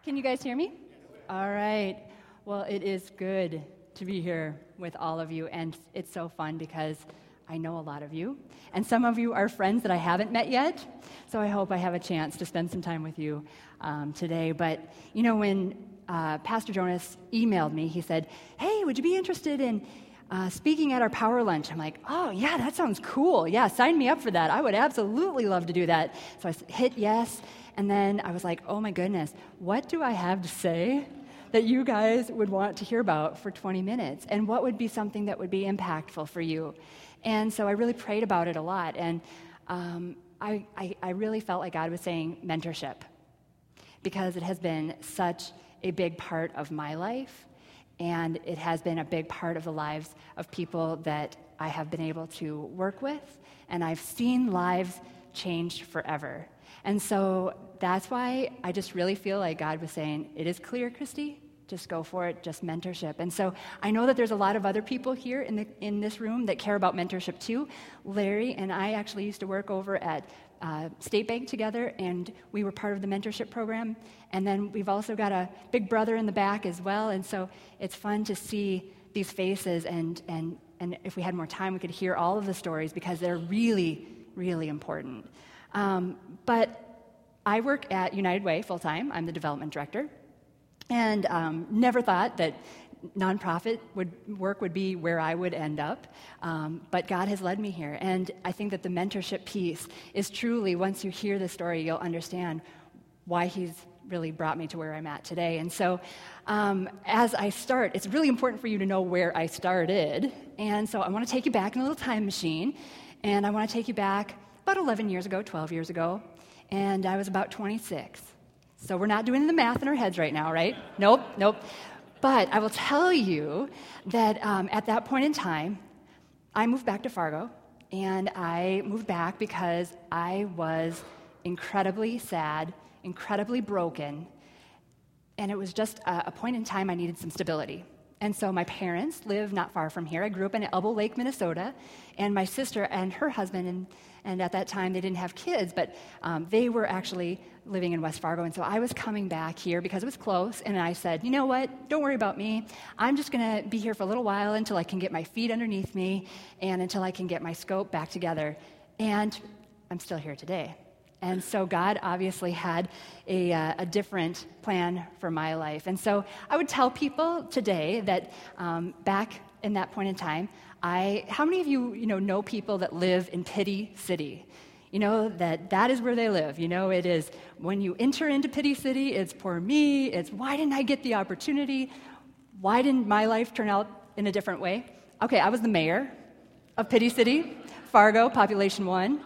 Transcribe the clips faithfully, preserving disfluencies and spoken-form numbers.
Can you guys hear me? All right. Well, it is good to be here with all of you, and it's so fun because I know a lot of you, and some of you are friends that I haven't met yet, so I hope I have a chance to spend some time with you um, today. But, you know, when uh, Pastor Jonas emailed me, he said, hey, would you be interested in uh, speaking at our power lunch? I'm like, oh, yeah, that sounds cool. Yeah, sign me up for that. I would absolutely love to do that. So I hit yes. And then I was like, oh my goodness, what do I have to say that you guys would want to hear about for twenty minutes? And what would be something that would be impactful for you? And so I really prayed about it a lot. And um, I, I, I really felt like God was saying mentorship, because it has been such a big part of my life. And it has been a big part of the lives of people that I have been able to work with. And I've seen lives changed forever. And so that's why I just really feel like God was saying, it is clear, Christy, just go for it, just mentorship. And so I know that there's a lot of other people here in the in this room that care about mentorship too. Larry and I actually used to work over at uh, State Bank together, and we were part of the mentorship program. And then we've also got a big brother in the back as well. And so it's fun to see these faces, and and and if we had more time, we could hear all of the stories, because they're really, really important. Um, but I work at United Way full-time. I'm the development director, and um, never thought that nonprofit would work would be where I would end up, um, but God has led me here, and I think that the mentorship piece is truly, once you hear the story, you'll understand why He's really brought me to where I'm at today. And so um, as I start, it's really important for you to know where I started, and so I want to take you back in a little time machine, and I want to take you back about eleven years ago, twelve years ago, and I was about twenty-six. So we're not doing the math in our heads right now, right? Nope, nope. But I will tell you that um, at that point in time, I moved back to Fargo, and I moved back because I was incredibly sad, incredibly broken, and it was just a, a point in time I needed some stability. And so my parents live not far from here. I grew up in Elbow Lake, Minnesota, and my sister and her husband, and, and at that time they didn't have kids, but um, they were actually living in West Fargo. And so I was coming back here because it was close, and I said, you know what, don't worry about me. I'm just going to be here for a little while until I can get my feet underneath me and until I can get my scope back together. And I'm still here today. And so God obviously had a, uh, a different plan for my life. And so I would tell people today that um, back in that point in time, I, how many of you, you know, know people that live in Pity City? You know, that that is where they live. You know, it is, when you enter into Pity City, it's poor me, it's why didn't I get the opportunity? Why didn't my life turn out in a different way? Okay, I was the mayor of Pity City, Fargo, population one.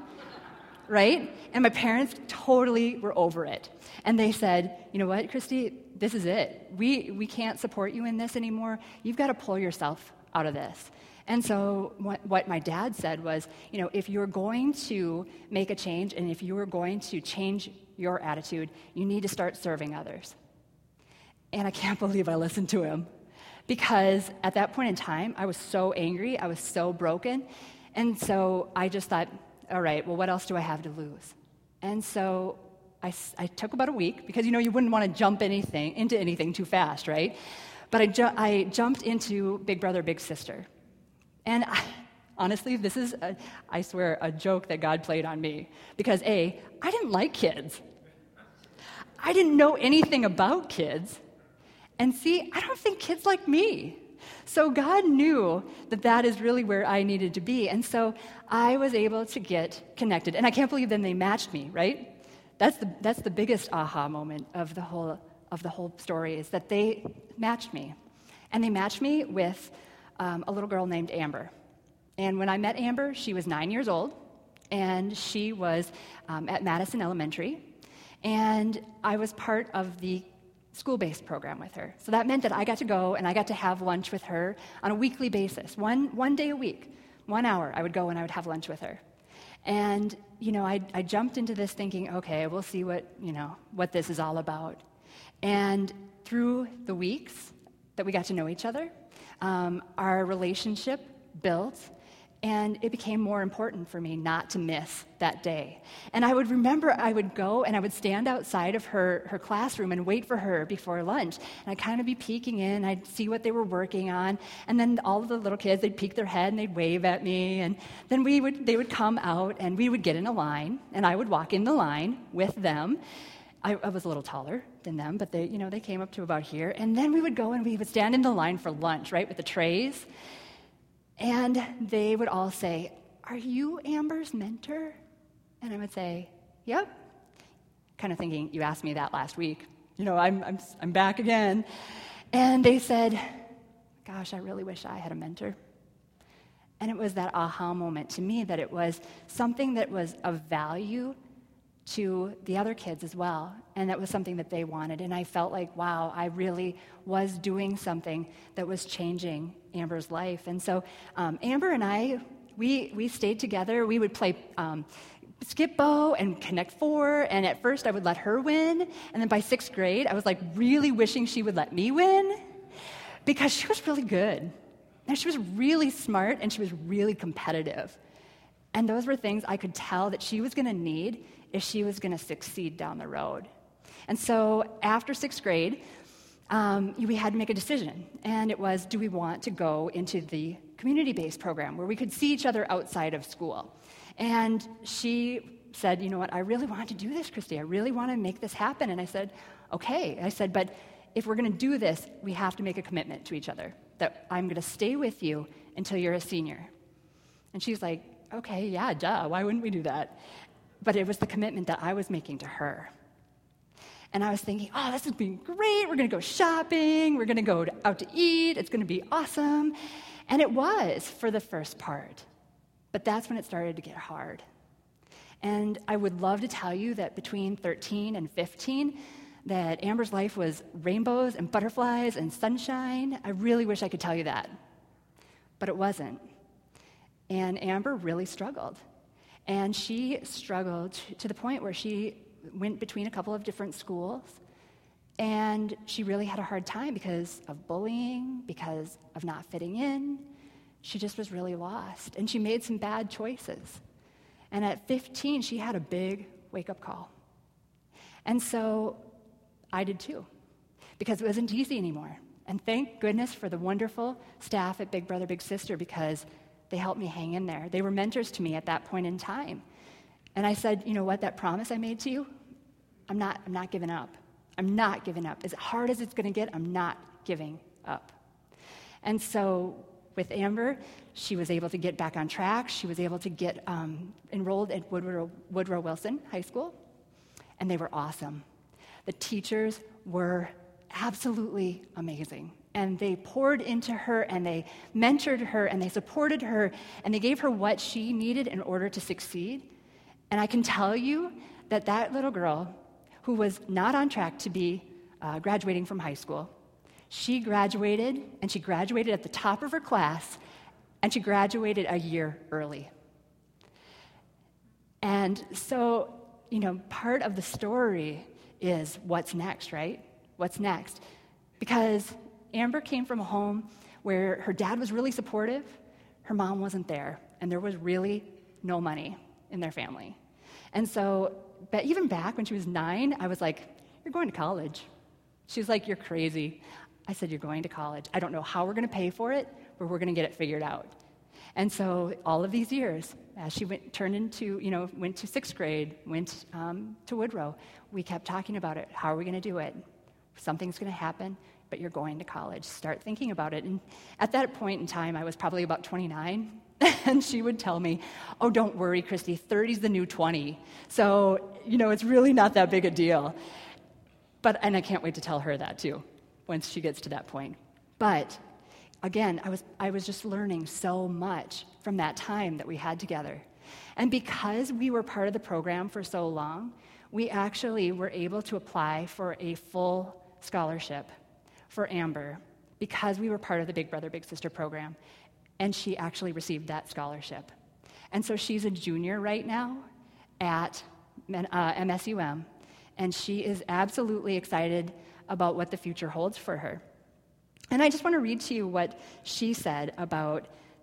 Right? And my parents totally were over it. And they said, you know what, Christy, this is it. We we can't support you in this anymore. You've got to pull yourself out of this. And so what, what my dad said was, you know, if you're going to make a change and if you are going to change your attitude, you need to start serving others. And I can't believe I listened to him, because at that point in time, I was so angry, I was so broken. And so I just thought, all right, well, what else do I have to lose? And so I, I took about a week, because, you know, you wouldn't want to jump anything into anything too fast, right? But I, ju- I jumped into Big Brother, Big Sister. And I, honestly, this is, a, I swear, a joke that God played on me. Because, A, I didn't like kids. I didn't know anything about kids. And C, I don't think kids like me. So God knew that that is really where I needed to be. And so I was able to get connected. And I can't believe then they matched me, right? That's the that's the biggest aha moment of the whole of the whole story, is that they matched me. And they matched me with um, a little girl named Amber. And when I met Amber, she was nine years old, and she was um, at Madison Elementary. And I was part of the school-based program with her. So that meant that I got to go and I got to have lunch with her on a weekly basis, one one day a week, one hour. I would go and I would have lunch with her. And, you know, I, I jumped into this thinking, okay, we'll see what, you know, what this is all about. And through the weeks that we got to know each other, um, our relationship built, And it became more important for me not to miss that day. And I would remember I would go and I would stand outside of her, her classroom and wait for her before lunch. And I'd kind of be peeking in. I'd see what they were working on. And then all of the little kids, they'd peek their head and they'd wave at me. And then we would they would come out and we would get in a line. And I would walk in the line with them. I, I was a little taller than them, but they, you know, they came up to about here. And then we would go and we would stand in the line for lunch, right, with the trays. And they would all say, "Are you Amber's mentor?" And I would say, "Yep." Kind of thinking, you asked me that last week. You know, I'm I'm I'm back again. And they said, "Gosh, I really wish I had a mentor." And it was that aha moment to me that it was something that was of value to the other kids as well, and that was something that they wanted. And I felt like, wow, I really was doing something that was changing Amber's life. And so um, Amber and I, we we stayed together. We would play um, skip bow and Connect Four, and at first I would let her win, and then by sixth grade, I was like really wishing she would let me win, because she was really good. And she was really smart, and she was really competitive. And those were things I could tell that she was going to need if she was going to succeed down the road. And so after sixth grade, um, we had to make a decision. And it was, do we want to go into the community-based program where we could see each other outside of school? And she said, "You know what, I really want to do this, Christy. I really want to make this happen." And I said, "Okay." I said, "But if we're going to do this, we have to make a commitment to each other, that I'm going to stay with you until you're a senior." And she's like, "Okay, yeah, duh, why wouldn't we do that?" But it was the commitment that I was making to her. And I was thinking, oh, this is being great. We're going to go shopping. We're going to go to, out to eat. It's going to be awesome. And it was for the first part. But that's when it started to get hard. And I would love to tell you that between thirteen and fifteen, that Amber's life was rainbows and butterflies and sunshine. I really wish I could tell you that. But it wasn't. And Amber really struggled. And she struggled to the point where she went between a couple of different schools, and she really had a hard time because of bullying, because of not fitting in. She just was really lost, and she made some bad choices. And at fifteen, she had a big wake-up call. And so I did too, because it wasn't easy anymore. And thank goodness for the wonderful staff at Big Brother Big Sister, because they helped me hang in there. They were mentors to me at that point in time. And I said, "You know what, that promise I made to you, I'm not, I'm not giving up. I'm not giving up. As hard as it's going to get, I'm not giving up." And so with Amber, she was able to get back on track. She was able to get um, enrolled at Woodrow, Woodrow Wilson High School, and they were awesome. The teachers were absolutely amazing. And they poured into her, and they mentored her, and they supported her, and they gave her what she needed in order to succeed. And I can tell you that that little girl, who was not on track to be uh, graduating from high school, she graduated, and she graduated at the top of her class, and she graduated a year early. And so, you know, part of the story is what's next, right? What's next? Because Amber came from a home where her dad was really supportive, her mom wasn't there, and there was really no money in their family. And so, but even back when she was nine, I was like, "You're going to college." She was like, "You're crazy." I said, "You're going to college. I don't know how we're going to pay for it, but we're going to get it figured out." And so all of these years, as she went, turned into, you know, went to sixth grade, went um, to Woodrow, we kept talking about it. How are we going to do it? Something's going to happen, but you're going to college. Start thinking about it. And at that point in time, I was probably about twenty-nine, and she would tell me, "Oh, don't worry, Christy, thirty's the new twenty. So, you know, it's really not that big a deal." But, and I can't wait to tell her that too, once she gets to that point. But again, I was I was just learning so much from that time that we had together. And because we were part of the program for so long, we actually were able to apply for a full scholarship for Amber because we were part of the Big Brother Big Sister program. And she actually received that scholarship. And so she's a junior right now at uh, M S U M, and she is absolutely excited about what the future holds for her. And I just want to read to you what she said about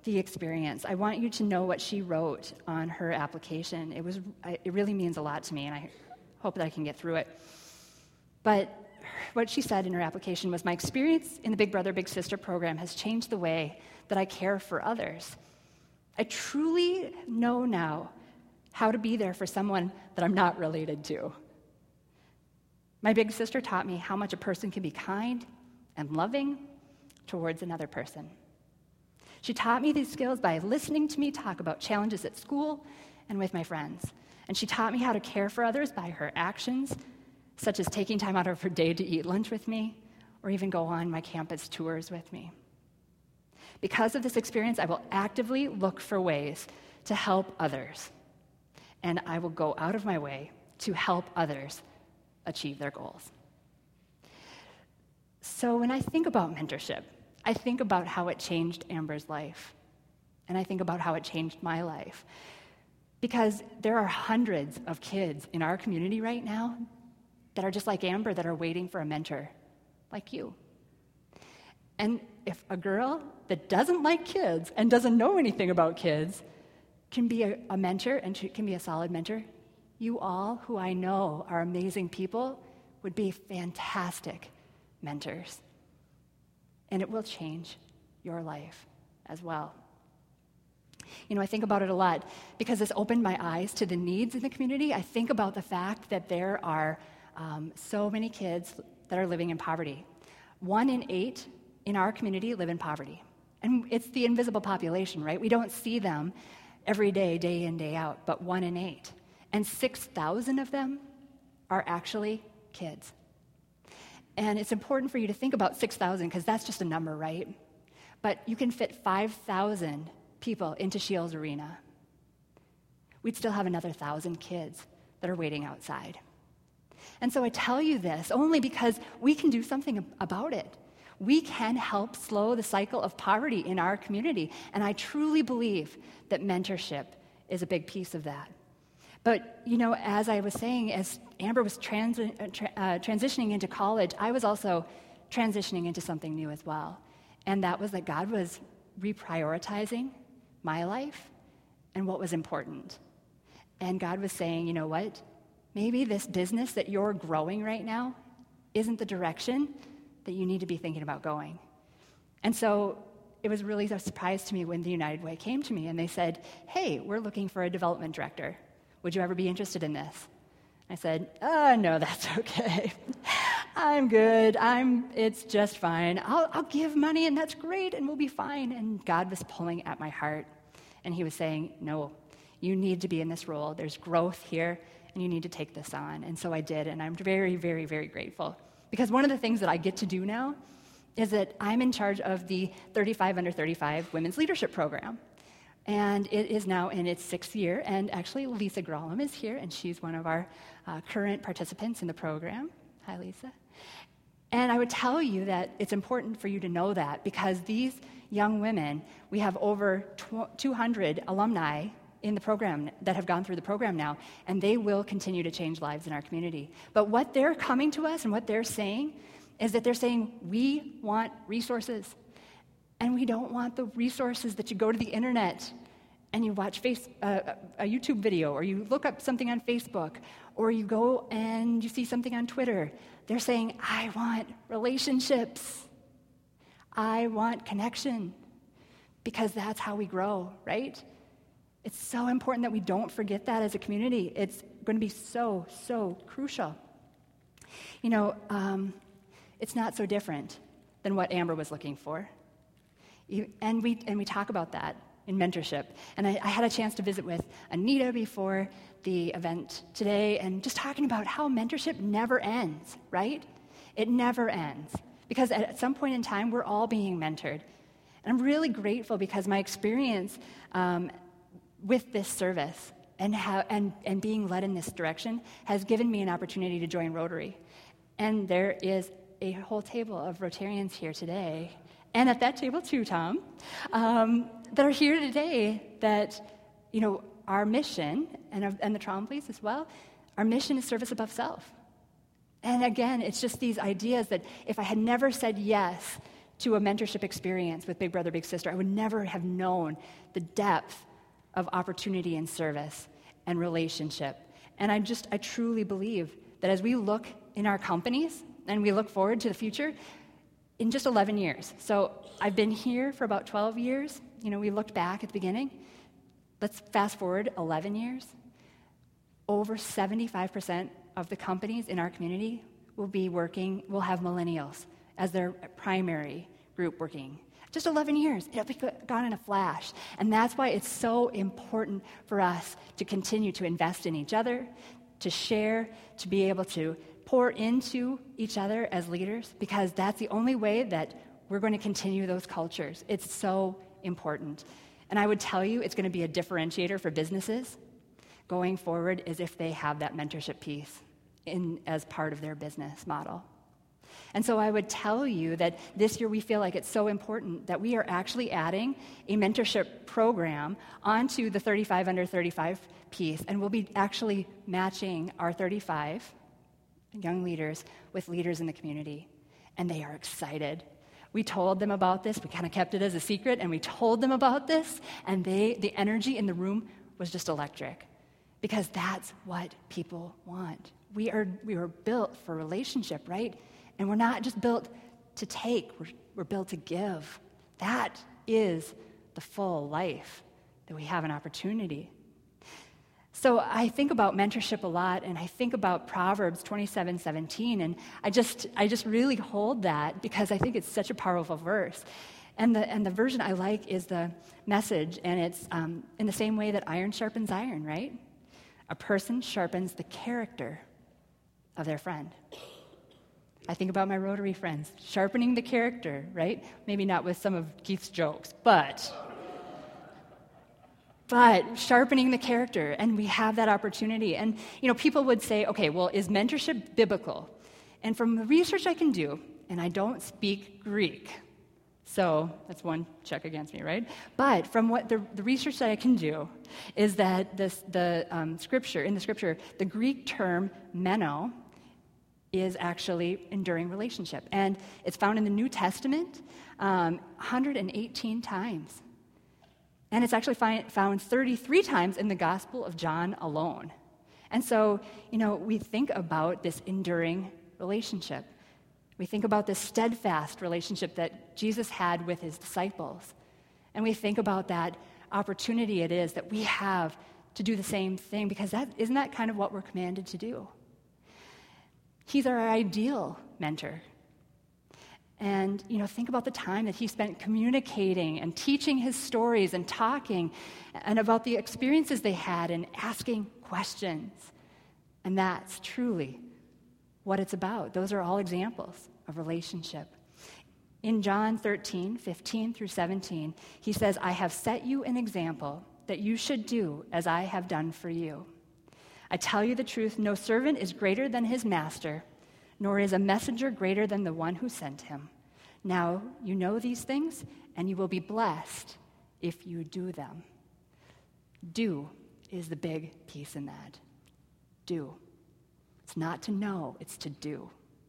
the experience. I want you to know what she wrote on her application. It was, it really means a lot to me, and I hope that I can get through it. But what she said in her application was, my experience in the Big Brother, Big Sister program has changed the way that I care for others. I truly know now how to be there for someone that I'm not related to. My big sister taught me how much a person can be kind and loving towards another person. She taught me these skills by listening to me talk about challenges at school and with my friends. And she taught me how to care for others by her actions, such as taking time out of her day to eat lunch with me, or even go on my campus tours with me. Because of this experience, I will actively look for ways to help others, and I will go out of my way to help others achieve their goals. So when I think about mentorship, I think about how it changed Amber's life, and I think about how it changed my life. Because there are hundreds of kids in our community right now that are just like Amber, that are waiting for a mentor like you. And if a girl that doesn't like kids and doesn't know anything about kids can be a, a mentor and can be a solid mentor, you all, who I know are amazing people, would be fantastic mentors. And it will change your life as well. You know, I think about it a lot because this opened my eyes to the needs in the community. I think about the fact that there are um, so many kids that are living in poverty. One in eight in our community live in poverty. And it's the invisible population, right? We don't see them every day, day in, day out, but one in eight. And six thousand of them are actually kids. And it's important for you to think about six thousand because that's just a number, right? But you can fit five thousand people into Shields Arena. We'd still have another one thousand kids that are waiting outside. And so I tell you this only because we can do something about it. We can help slow the cycle of poverty in our community. And I truly believe that mentorship is a big piece of that. But, you know, as I was saying, as Amber was trans- uh, tra- uh, transitioning into college, I was also transitioning into something new as well. And that was that God was reprioritizing my life and what was important. And God was saying, you know what? Maybe this business that you're growing right now isn't the direction that you need to be thinking about going. And so it was really a surprise to me when the United Way came to me and they said, hey, we're looking for a development director. Would you ever be interested in this? I said, oh, no, that's okay. I'm good. I'm. It's just fine. I'll, I'll give money, and that's great, and we'll be fine. And God was pulling at my heart, and he was saying, no, you need to be in this role. There's growth here, and you need to take this on. And so I did, and I'm very, very, very grateful. Because one of the things that I get to do now is that I'm in charge of the thirty-five under thirty-five Women's Leadership Program. And it is now in its sixth year, and actually Lisa Grollam is here, and she's one of our uh, current participants in the program. Hi, Lisa. And I would tell you that it's important for you to know that, because these young women, we have over two hundred alumni in the program that have gone through the program now, and they will continue to change lives in our community. But what they're coming to us and what they're saying is that they're saying, we want resources. And we don't want the resources that you go to the internet and you watch face, uh, a YouTube video, or you look up something on Facebook, or you go and you see something on Twitter. They're saying, I want relationships. I want connection, because that's how we grow, right? It's so important that we don't forget that as a community. It's going to be so, so crucial. You know, um, it's not so different than what Amber was looking for. You, and we and we talk about that in mentorship. And I, I had a chance to visit with Anita before the event today, and just talking about how mentorship never ends, right? It never ends. Because at, at some point in time, we're all being mentored. And I'm really grateful because my experience um, with this service and, how, and, and being led in this direction has given me an opportunity to join Rotary. And there is a whole table of Rotarians here today, and at that table too, Tom, um, that are here today that, you know, our mission, and, and the Trauma Police as well, our mission is service above self. And again, it's just these ideas that if I had never said yes to a mentorship experience with Big Brother, Big Sister, I would never have known the depth of opportunity and service and relationship. And I just, I truly believe that as we look in our companies and we look forward to the future, in just eleven years. So I've been here for about twelve years. You know, we looked back at the beginning. Let's fast forward eleven years. Over seventy-five percent of the companies in our community will be working, will have millennials as their primary group working. Just eleven years. It'll be gone in a flash. And that's why it's so important for us to continue to invest in each other, to share, to be able to pour into each other as leaders, because that's the only way that we're going to continue those cultures. It's so important. And I would tell you it's going to be a differentiator for businesses going forward is if they have that mentorship piece in as part of their business model. And so I would tell you that this year we feel like it's so important that we are actually adding a mentorship program onto the thirty-five under thirty-five piece, and we'll be actually matching our thirty-five young leaders with leaders in the community, and they are excited. We told them about this. We kind of kept it as a secret, and we told them about this, and they, the energy in the room was just electric, because that's what people want. We are we were built for relationship, right? And we're not just built to take, we're, we're built to give. That is the full life that we have an opportunity. So I think about mentorship a lot, and I think about Proverbs twenty-seven seventeen, and I just I just really hold that because I think it's such a powerful verse. And the and the version I like is the Message, and it's um, in the same way that iron sharpens iron, right? A person sharpens the character of their friend. I think about my Rotary friends, sharpening the character, right? Maybe not with some of Keith's jokes, but but sharpening the character, and we have that opportunity. And, you know, people would say, okay, well, is mentorship biblical? And from the research I can do, and I don't speak Greek, so that's one check against me, right? But from what the, the research that I can do is that this, the um, scripture, in the scripture, the Greek term meno is actually enduring relationship. And it's found in the New Testament um, one hundred eighteen times. And it's actually find, found thirty-three times in the Gospel of John alone. And so, you know, we think about this enduring relationship. We think about this steadfast relationship that Jesus had with his disciples. And we think about that opportunity it is that we have to do the same thing, because that isn't that kind of what we're commanded to do? He's our ideal mentor. And, you know, think about the time that he spent communicating and teaching his stories and talking and about the experiences they had and asking questions. And that's truly what it's about. Those are all examples of relationship. In John thirteen, fifteen through seventeen, he says, I have set you an example that you should do as I have done for you. I tell you the truth, no servant is greater than his master, nor is a messenger greater than the one who sent him. Now you know these things, and you will be blessed if you do them. Do is the big piece in that. Do. It's not to know, it's to do.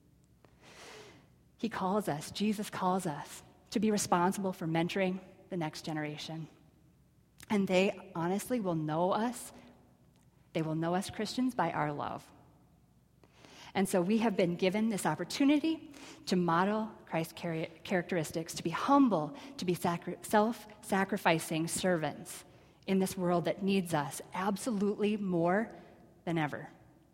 He calls us, Jesus calls us, to be responsible for mentoring the next generation. And they honestly will know us. They will know us Christians by our love. And so we have been given this opportunity to model Christ's characteristics, to be humble, to be sacri- self-sacrificing servants in this world that needs us absolutely more than ever.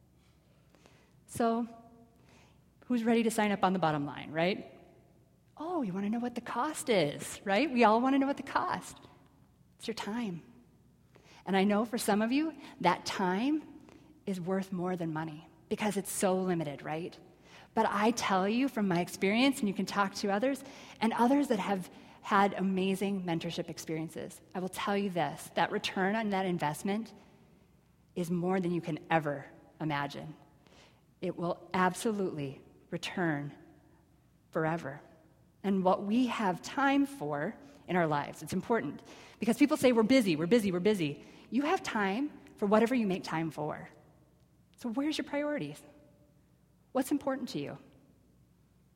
So, who's ready to sign up on the bottom line, right? Oh, you want to know what the cost is, right? We all want to know what the cost. It's your time. And I know for some of you, that time is worth more than money because it's so limited, right? But I tell you from my experience, and you can talk to others, and others that have had amazing mentorship experiences, I will tell you this, that return on that investment is more than you can ever imagine. It will absolutely return forever. And what we have time for in our lives, it's important. Because people say, we're busy, we're busy, we're busy. You have time for whatever you make time for. So where's your priorities? What's important to you?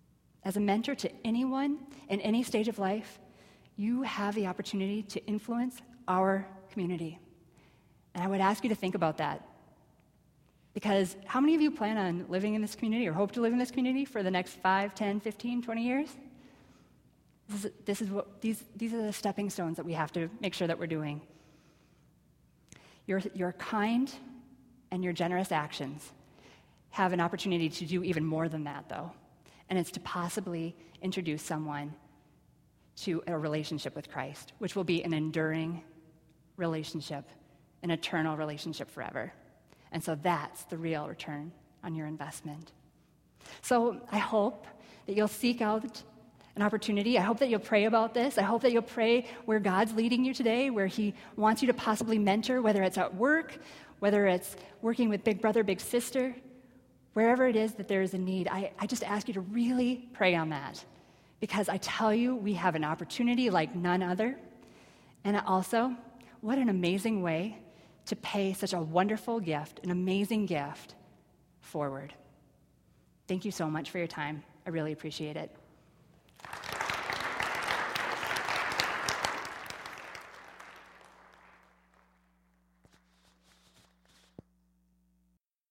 as a mentor to anyone in any stage of life, you have the opportunity to influence our community. And I would ask you to think about that. Because how many of you plan on living in this community or hope to live in this community for the next five, ten, fifteen, twenty years? This is, this is what, these, these are the stepping stones that we have to make sure that we're doing. Your, your kind and your generous actions have an opportunity to do even more than that, though. And it's to possibly introduce someone to a relationship with Christ, which will be an enduring relationship, an eternal relationship forever. And so that's the real return on your investment. So I hope that you'll seek out an opportunity. I hope that you'll pray about this. I hope that you'll pray where God's leading you today, where he wants you to possibly mentor, whether it's at work, whether it's working with Big Brother, Big Sister, wherever it is that there is a need. I, I just ask you to really pray on that, because I tell you, we have an opportunity like none other. And also, what an amazing way to pay such a wonderful gift, an amazing gift, forward. Thank you so much for your time. I really appreciate it.